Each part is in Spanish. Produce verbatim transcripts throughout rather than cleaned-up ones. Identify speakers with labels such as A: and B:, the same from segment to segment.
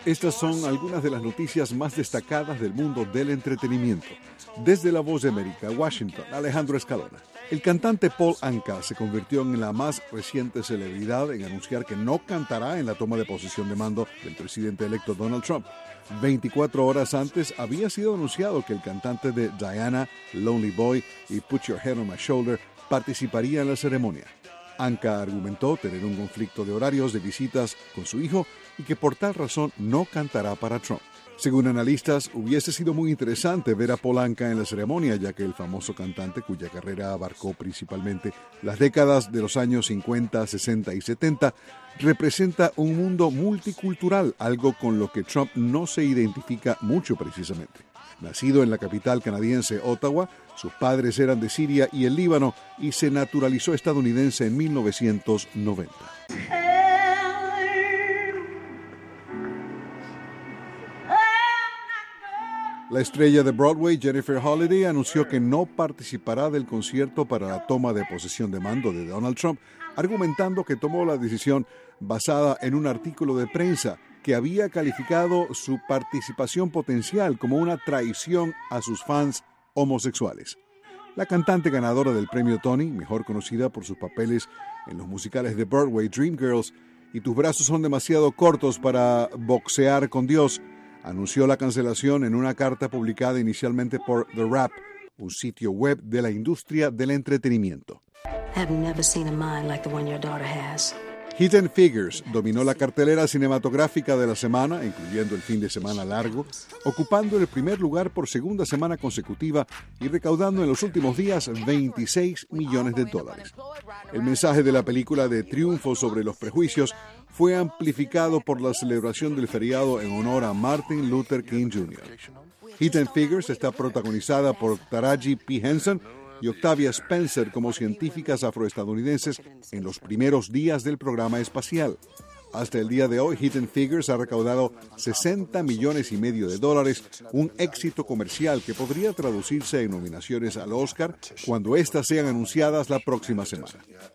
A: Estas son algunas de las noticias más destacadas del mundo del entretenimiento. Desde La Voz de América, Washington, Alejandro Escalona. El cantante Paul Anka se convirtió en la más reciente celebridad en anunciar que no cantará en la toma de posesión de mando del presidente electo Donald Trump. veinticuatro horas antes había sido anunciado que el cantante de Diana, Lonely Boy y Put Your Head on My Shoulder participaría en la ceremonia. Anka argumentó tener un conflicto de horarios de visitas con su hijo y que por tal razón no cantará para Trump. Según analistas, hubiese sido muy interesante ver a Paul Anka en la ceremonia, ya que el famoso cantante, cuya carrera abarcó principalmente las décadas de los años cincuenta, sesenta y setenta, representa un mundo multicultural, algo con lo que Trump no se identifica mucho precisamente. Nacido en la capital canadiense, Ottawa, sus padres eran de Siria y el Líbano y se naturalizó estadounidense en mil novecientos noventa. La estrella de Broadway, Jennifer Holliday, anunció que no participará del concierto para la toma de posesión de mando de Donald Trump, argumentando que tomó la decisión basada en un artículo de prensa que había calificado su participación potencial como una traición a sus fans homosexuales. La cantante ganadora del premio Tony, mejor conocida por sus papeles en los musicales de Broadway, Dreamgirls y Tus brazos son demasiado cortos para boxear con Dios, anunció la cancelación en una carta publicada inicialmente por The Wrap, un sitio web de la industria del entretenimiento.
B: I've never seen a mind like the one your daughter has.
A: Hidden Figures dominó la cartelera cinematográfica de la semana, incluyendo el fin de semana largo, ocupando el primer lugar por segunda semana consecutiva y recaudando en los últimos días veintiséis millones de dólares. El mensaje de la película de triunfo sobre los prejuicios fue amplificado por la celebración del feriado en honor a Martin Luther King junior Hidden Figures está protagonizada por Taraji P. Henson y Octavia Spencer como científicas afroestadounidenses en los primeros días del programa espacial. Hasta el día de hoy, Hidden Figures ha recaudado sesenta millones y medio de dólares, un éxito comercial que podría traducirse en nominaciones al Oscar cuando éstas sean anunciadas la próxima semana.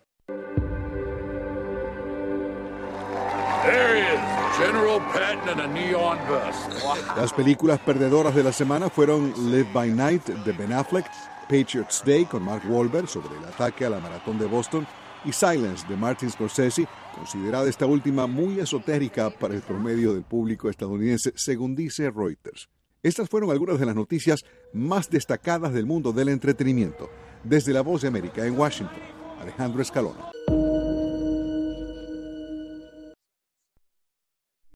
C: There he is, General Patton in a neon vest.
A: Las películas perdedoras de la semana fueron Live by Night de Ben Affleck, Patriots Day con Mark Wahlberg sobre el ataque a la maratón de Boston y Silence de Martin Scorsese, considerada esta última muy esotérica para el promedio del público estadounidense, según dice Reuters. Estas fueron algunas de las noticias más destacadas del mundo del entretenimiento. Desde La Voz de América en Washington, Alejandro Escalona.